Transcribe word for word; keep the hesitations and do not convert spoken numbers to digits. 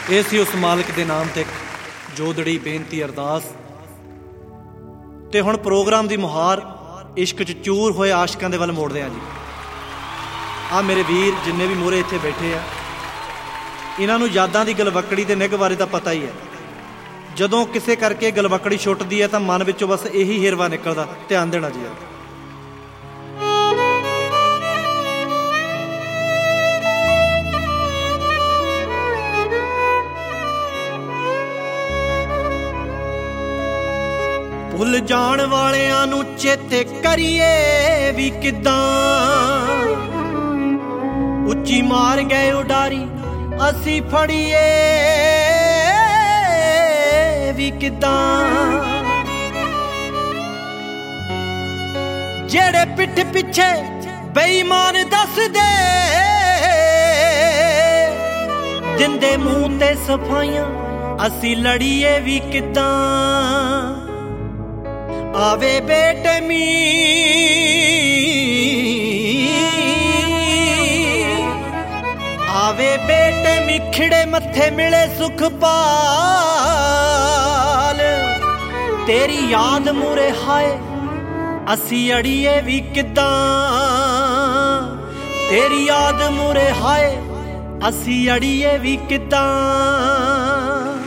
ਇਹ ਸੀ ਉਸ ਮਾਲਕ ਦੇ ਨਾਮ ਤੇ ਜੋਦੜੀ ਬੇਨਤੀ ਅਰਦਾਸ। ਤੇ ਹੁਣ ਪ੍ਰੋਗਰਾਮ ਦੀ ਮੁਹਾਰ ਇਸ਼ਕ 'ਚ ਚੂਰ ਹੋਏ ਆਸ਼ਕਾਂ ਦੇ ਵੱਲ ਮੋੜਦੇ ਹਾਂ ਜੀ। ਆਹ ਮੇਰੇ ਵੀਰ ਜਿੰਨੇ ਵੀ ਮੂਹਰੇ ਇੱਥੇ ਬੈਠੇ ਆ, ਇਹਨਾਂ ਨੂੰ ਯਾਦਾਂ ਦੀ ਗਲਵੱਕੜੀ ਦੇ ਨਿੱਘ ਬਾਰੇ ਤਾਂ ਪਤਾ ਹੀ ਹੈ। ਜਦੋਂ ਕਿਸੇ ਕਰਕੇ ਗਲਵੱਕੜੀ ਛੁੱਟਦੀ ਹੈ ਤਾਂ ਮਨ ਵਿੱਚੋਂ ਬਸ ਇਹੀ ਹਿਰਵਾ ਨਿਕਲਦਾ, ਧਿਆਨ ਦੇਣਾ ਜੀ। ਭੁੱਲ ਜਾਣ ਵਾਲਿਆਂ ਨੂੰ ਚੇਤੇ ਕਰੀਏ ਵੀ ਕਿੱਦਾਂ, ਉੱਚੀ ਮਾਰ ਗਏ ਉਡਾਰੀ ਅਸੀਂ ਫੜੀਏ ਵੀ ਕਿੱਦਾਂ। ਜਿਹੜੇ ਪਿੱਠ ਪਿੱਛੇ ਬੇਈਮਾਨ ਦੱਸਦੇ, ਦਿੰਦੇ ਮੂੰਹ ਤੇ ਸਫਾਈਆਂ ਅਸੀਂ ਲੜੀਏ ਵੀ ਕਿੱਦਾਂ। ਆਵੇ ਬੇਟੇ ਮੀ ਆਵੇ ਬੇਟੇ ਮਿਖੜੇ ਮੱਥੇ ਮਿਲੇ ਸੁਖ ਪਾਲ, ਤੇਰੀ ਯਾਦ ਮੂਰੇ ਹਾਏ ਅਸੀਂ ਅੜੀਏ ਵੀ ਕਿੱਦਾਂ। ਤੇਰੀ ਯਾਦ ਮੂਰੇ ਹਾਏ ਅਸੀਂ ਅੜੀਏ ਵੀ ਕਿੱਦਾਂ।